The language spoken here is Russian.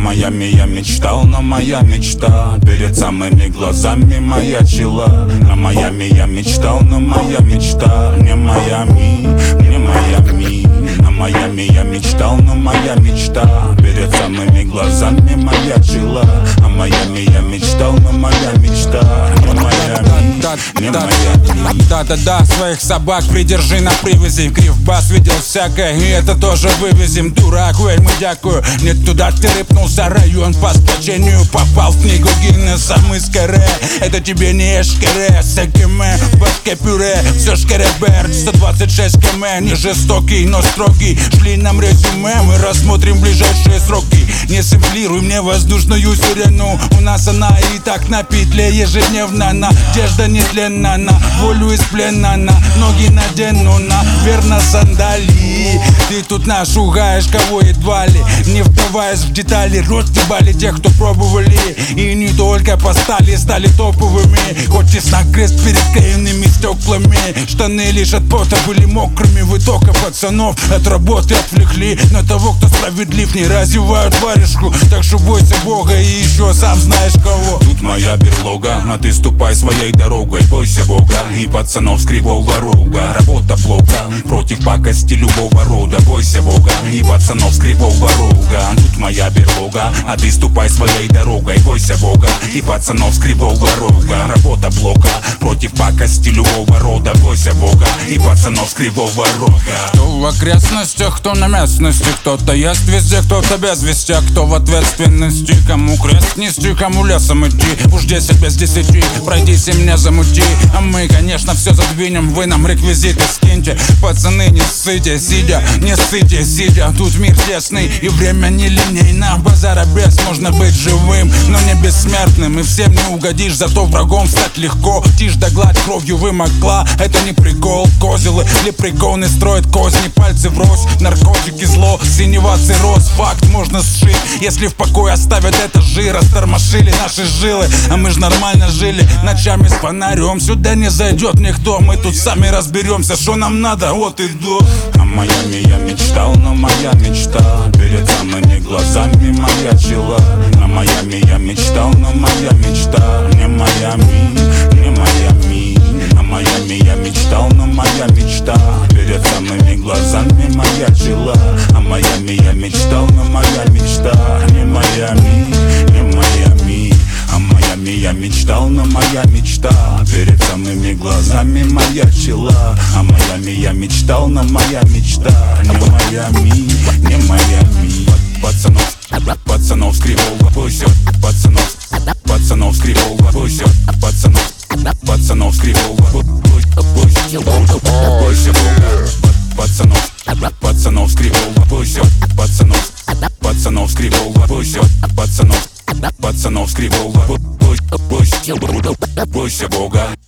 Майами я мечтал, но моя мечта перед самыми глазами маячила. На Майами я мечтал, но моя мечта не Майами, не Майами. На Майами я мечтал, но моя мечта перед самыми глазами маячила. На Майами я мечтал, но моя мечта не Майами, не Майами. Да-да-да, своих собак придержи на привязи. Кривбас видел всякое, и это тоже вывезем. Дурак, вельми дякую, не туда ты рыпнулся. Район по сплочению попал в книгу Гиннесса. Мы скорее, это тебе не эшкере. Секеме, башке пюре, все шкеребер. 126 км, не жестокий, но строгий. Шли нам резюме, мы рассмотрим ближайшие сроки. Не сэмплируй мне воздушную сирену. У нас она и так на петле ежедневно. Надежда нетленна, на волю из плена. На ноги надену, на верно сандали. Ты тут нас шугаешь, кого едва ли. Не вдаваясь в детали, растебали тех, кто пробовали. И не только по стали стали топовыми. Хоть и крест перед клеенными стеклами. Штаны лишь от пота были мокрыми. Вы только пацанов от работы отвлекли. На того, кто справедлив, не разевают варежку. Так что бойся Бога и еще сам знаешь кого. Тут моя берлога, а ты ступай своей дорогой. Бойся Бога и пацанов с кривого рога. Работа плохо, против пакости любого рода. Бойся Бога и пацанов с кривого рога. Тут моя берлога, а ты ступай своей дорогой. Бойся Бога и пацанов с кривого рога. Работа плохо, против пакости любого рода. Бойся Бога и пацанов с кривого рога. Кто в окрестностях, кто на местности. Кто-то есть везде, кто-то без вести. А кто в ответственности, кому крест нести, кому лесом идти. Уж 10 без 10, пройдись и мне замути. А мы, конечно, все задвинем, вы нам реквизиты скиньте. Пацаны, не ссыте, сидя, не ссыте, сидя. Тут мир тесный и время нелинейно. Базара без, можно быть живым, но не бессмертным. И всем не угодишь, зато врагом стать легко. Тишь да гладь кровью вымокла, это не прикол. Козелы лепреконы строят козни, пальцы врозь. Наркотики зло, синева цирроз. Факт можно сшить, если в покое оставят это жир. Растормошили наши жилы, а мы ж нормально жили. Ночами с фонарем сюда не зайдет никто. Мы тут сами разберемся, что нам надо, вот и до. На Майами я мечтал, но моя мечта перед самыми глазами маячила. На Майами я мечтал, но моя мечта не Майами, не Майами. На Майами я мечтал, но моя мечта перед самыми глазами маячила. На Майами я мечтал, но моя мечта не Майами, не Майами. А Майами я мечтал, но моя мечта перед самыми глазами маячила. А Майами я мечтал, но моя мечта не Майами, не Майами. Пацанов с кривого бойся, пацанов с кривого бойся, пацанов с кривого бойся Бога. Пацанов с кривого бойся, пацанов с кривого бойся, пацанов с кривого бойся Бога.